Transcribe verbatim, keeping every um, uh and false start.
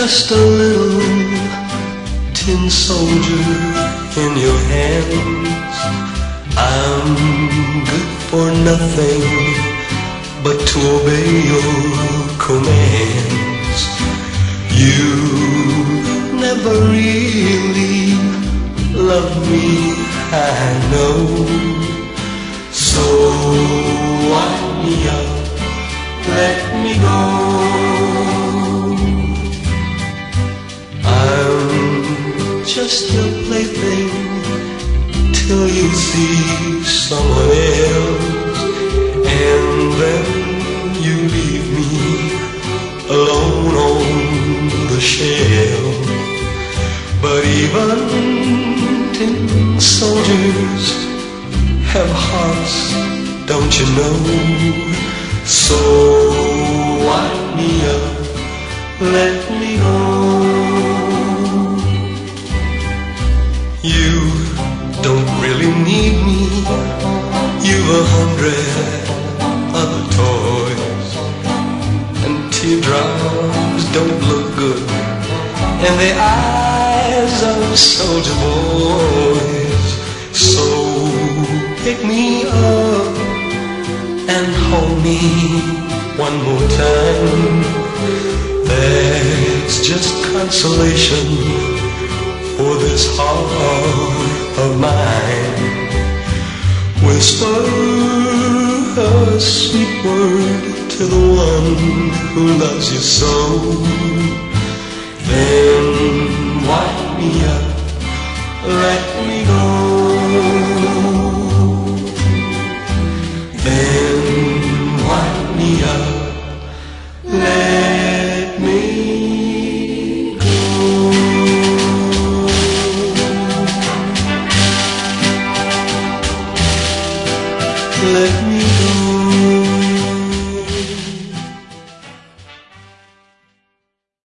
just a little tin soldier in your hands. I'm good for nothing but to obey your commands. You never really loved me, I know. So wind me up, let me go. I'm just your plaything till you see someone else, and then you leave me alone on the shelf. But even tin soldiers have hearts, don't you know? So wind me up, let me go. You don't really need me, you've a hundred other toys, and teardrops don't look good in the eyes of soldier boys. So pick me up and hold me one more time. That's just consolation for this heart of mine. Whisper a sweet word to the one who loves you so. Then wind me up, let me go. Then wind me up, let me go. Let me go.